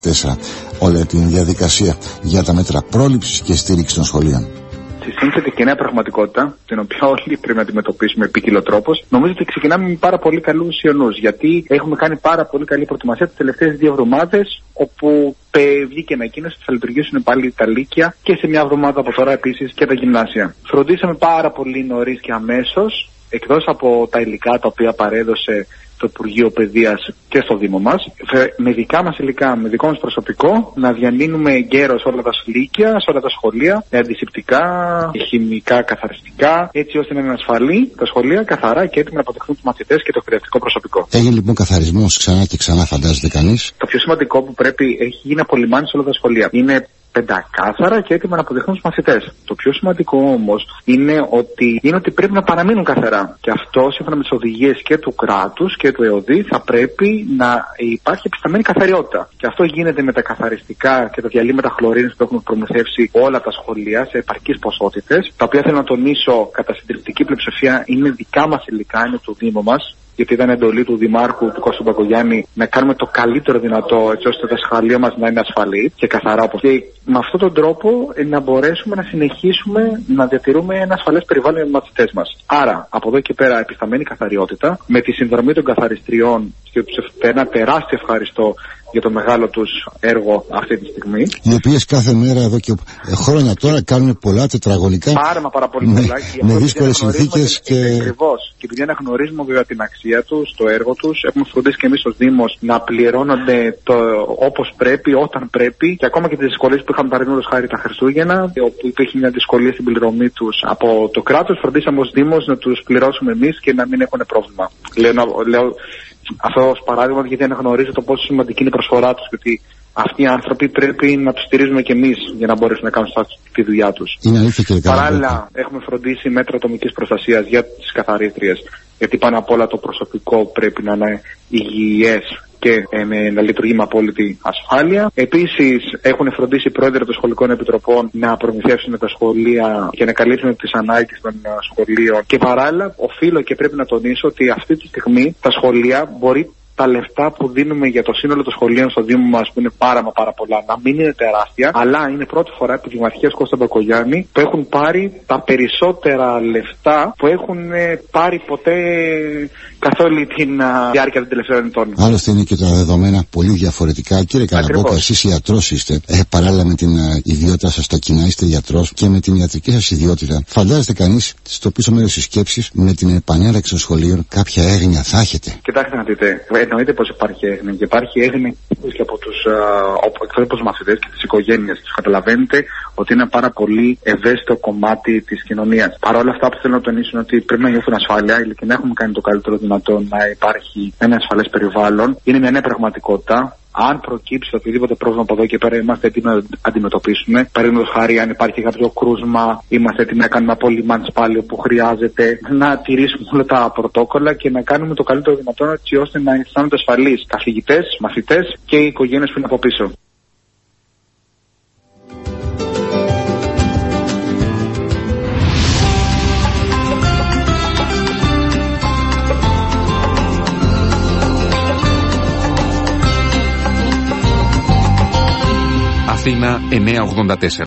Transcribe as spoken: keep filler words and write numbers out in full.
Τέσσερα. Όλη την διαδικασία για τα μέτρα πρόληψης και στήριξης των σχολείων. Σύνθετη και νέα πραγματικότητα, την οποία όλοι πρέπει να αντιμετωπίσουμε επίκυλο τρόπος. Νομίζω ότι ξεκινάμε με πάρα πολύ καλούς ιονούς, γιατί έχουμε κάνει πάρα πολύ καλή προετοιμασία τις τελευταίες δύο εβδομάδες, όπου βγήκε ανακοίνωση ότι θα λειτουργήσουν πάλι τα λύκεια και σε μια εβδομάδα από τώρα επίσης και τα γυμνάσια. Φροντίσαμε πάρα πολύ νωρίς και αμέσως, εκτός από τα υλικά τα οποία παρέδωσε το Υπουργείο Παιδείας και στο Δήμο μας, με δικά μας υλικά, με δικό μας προσωπικό, να διανύμουμε εγκαίρως όλα τα λύκεια, σε όλα τα σχολεία, με αντισηπτικά, χημικά, καθαριστικά, έτσι ώστε να είναι ασφαλή τα σχολεία, καθαρά και έτοιμα να αποδεχθούν τους μαθητές και το εκπαιδευτικό προσωπικό. Έγινε λοιπόν καθαρισμός ξανά και ξανά, φαντάζεται κανείς. Το πιο σημαντικό που πρέπει έχει γίνει απολυμάνει σε όλα τα σχολεία. Είναι πεντακάθαρα και έτοιμα να αποδεχθούν τους μαθητές. Το πιο σημαντικό όμως είναι ότι, είναι ότι πρέπει να παραμείνουν καθαρά. Και αυτό σύμφωνα με τις οδηγίες και του κράτους και του ΕΟΔΗ θα πρέπει να υπάρχει επισταμένη καθαριότητα. Και αυτό γίνεται με τα καθαριστικά και τα διαλύματα χλωρίνης που έχουν προμηθεύσει όλα τα σχολεία σε επαρκείς ποσότητες, τα οποία θέλω να τονίσω κατά συντριπτική πλειοψηφία είναι δικά μας υλικά, είναι του Δήμου μας. Γιατί ήταν εντολή του Δημάρχου του Κώστα Μπακογιάννη να κάνουμε το καλύτερο δυνατό, έτσι ώστε τα σχολεία μας να είναι ασφαλή και καθαρά. Και με αυτόν τον τρόπο να μπορέσουμε να συνεχίσουμε να διατηρούμε ένα ασφαλές περιβάλλον για τους μαθητές μας. Άρα, από εδώ και πέρα, επισταμένη καθαριότητα, με τη συνδρομή των καθαριστριών, και τους ένα τεράστιο ευχαριστώ για το μεγάλο τους έργο αυτή τη στιγμή. Οι οποίες κάθε μέρα εδώ και χρόνια τώρα κάνουν πολλά τετραγωνικά. Πάρα μα πάρα πολύ με, πολλά. Με δύσκολες συνθήκες και. Ακριβώς. Και επειδή αναγνωρίζουμε βέβαια την αξία τους, το έργο τους, έχουμε φροντίσει και εμείς ως Δήμος να πληρώνονται το, όπως πρέπει, όταν πρέπει. Και ακόμα και τις δυσκολίες που είχαμε παραδείγματος χάρη τα Χριστούγεννα, όπου υπήρχε μια δυσκολία στην πληρωμή τους από το κράτος, φροντίσαμε ως Δήμος να τους πληρώσουμε εμείς και να μην έχουν πρόβλημα. Λέω, λέω αυτό ως παράδειγμα γιατί αναγνωρίζω το πόσο σημαντική είναι η προσφορά τους, γιατί αυτοί οι άνθρωποι πρέπει να τους στηρίζουμε και εμείς για να μπορέσουν να κάνουν τη δουλειά τους. Παράλληλα, έχουμε φροντίσει μέτρα ατομικής προστασίας για τις καθαρίστριες, γιατί πάνω απ' όλα το προσωπικό πρέπει να είναι υγιές και ε, να λειτουργεί με απόλυτη ασφάλεια. Επίσης, έχουν φροντίσει οι πρόεδροι των σχολικών επιτροπών να προμηθεύσουν τα σχολεία και να καλύψουν τις ανάγκες των σχολείων. Και παράλληλα, οφείλω και πρέπει να τονίσω ότι αυτή τη στιγμή τα σχολεία μπορεί τα λεφτά που δίνουμε για το σύνολο των σχολείων στο Δήμο μας, που είναι πάρα μα πάρα πολλά, να μην είναι τεράστια, αλλά είναι πρώτη φορά επί Δημαρχίας Κώστα Μπακογιάννη που έχουν πάρει τα περισσότερα λεφτά που έχουν πάρει ποτέ καθ' όλη τη διάρκεια των τελευταίων ετών. Άλλωστε είναι και τα δεδομένα πολύ διαφορετικά. Κύριε Καλαμπόκα, εσείς ιατρός είστε, ε, παράλληλα με την uh, ιδιότητα σας στα κοινά, είστε ιατρός και με την ιατρική σας ιδιότητα. Φαντάζεστε κανείς στο πίσω μέρος της σκέψης, με την επανέλαξη των σχολείων, κάποια έγνοια θα έχετε? Κοιτάξτε να δείτε. Εννοείται πως υπάρχει έγνοια και υπάρχει έγνοια και από τους uh, μαθητές και τις οικογένειες τους. Καταλαβαίνετε ότι είναι πάρα πολύ ευαίσθητο κομμάτι της κοινωνίας. Παρ' όλα αυτά που θέλω να τονίσω είναι ότι πρέπει να νιώθουν ασφάλεια και να έχουμε κάνει το καλύτερο δυνατό να υπάρχει ένα ασφαλές περιβάλλον. Είναι μια νέα πραγματικότητα. Αν προκύψει οτιδήποτε πρόβλημα από εδώ και πέρα, είμαστε έτοιμοι να αντιμετωπίσουμε. Παραδείγματος χάρη, αν υπάρχει κάποιο κρούσμα, είμαστε έτοιμοι να κάνουμε απολύμανση πάλι όπου χρειάζεται, να τηρήσουμε όλα τα πρωτόκολλα και να κάνουμε το καλύτερο δυνατό, έτσι ώστε να αισθάνονται ασφαλείς καθηγητές, μαθητές και οι οικογένειες που είναι από πίσω. Αθήνα εννιακόσια ογδόντα τέσσερα.